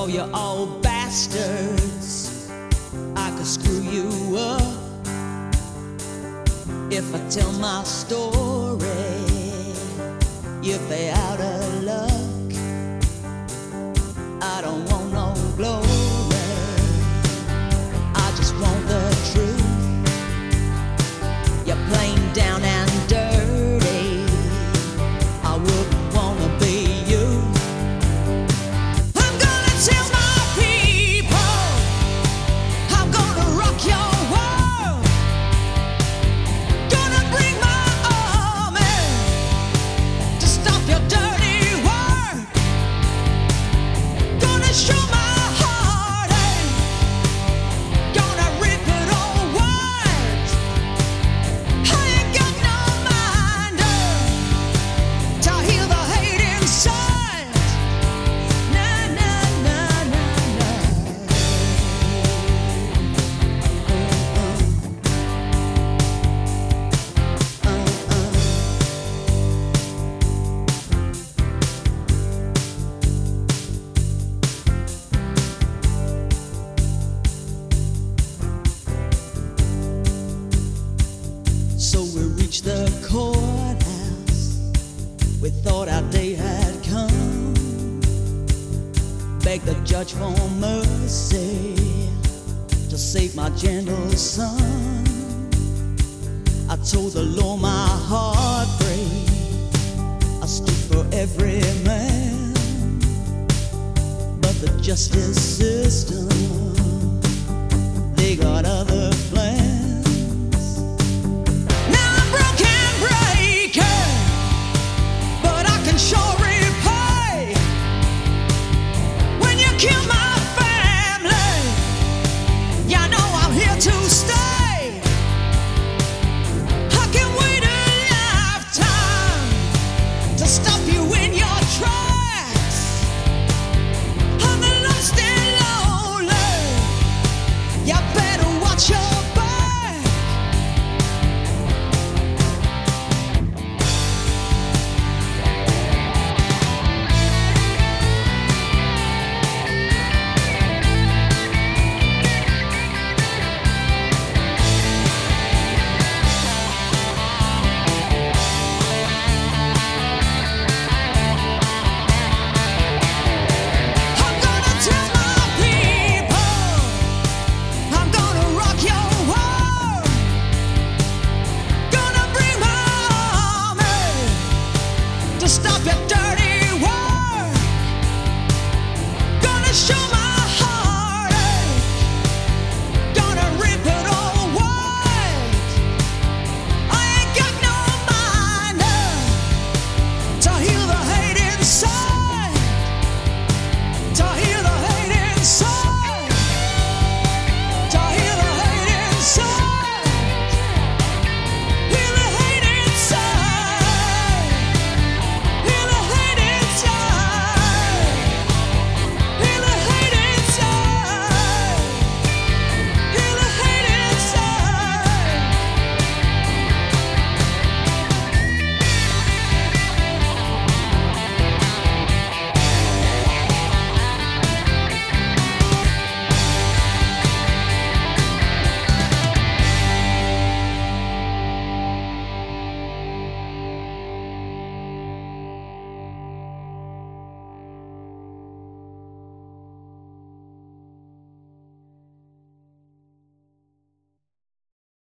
all you old bastards. I could screw you up if I tell my story. You'd be out of luck. I don't want no glory, I just want the truth. You're plain down and dirty, I wouldn't wanna be you. I'm gonna tell my people, I'm gonna rock your world. Gonna bring my army to stop your dirty work. Gonna show my heartache, gonna rip it all wide. I ain't got no mind to heal the hate inside. Nah, nah, nah, nah, nah. So we reached the courthouse. We thought our day had come. Begged the judge for mercy to save my gentle son. I told the law my heartbreak, I stood for every man. But the justice system, they got other plans. Now I'm broken breaker, but I can sure repay. When you kill my family, you know I'm here to stay. I can wait a lifetime to stop you in your tracks. I'm lost and lonely, you better watch your back. I'm gonna tell my people, I'm gonna rock your world. Gonna bring my army to stop your dirty work. Gonna show